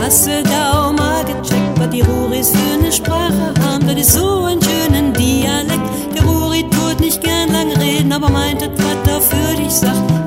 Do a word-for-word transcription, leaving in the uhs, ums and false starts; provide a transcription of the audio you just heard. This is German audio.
Hast du da auch mal gecheckt, was die Ruris für eine Sprache haben? Das ist so ein schönen Dialekt. Der Ruri tut nicht gern lang reden, aber meint das, was er für dich sagt.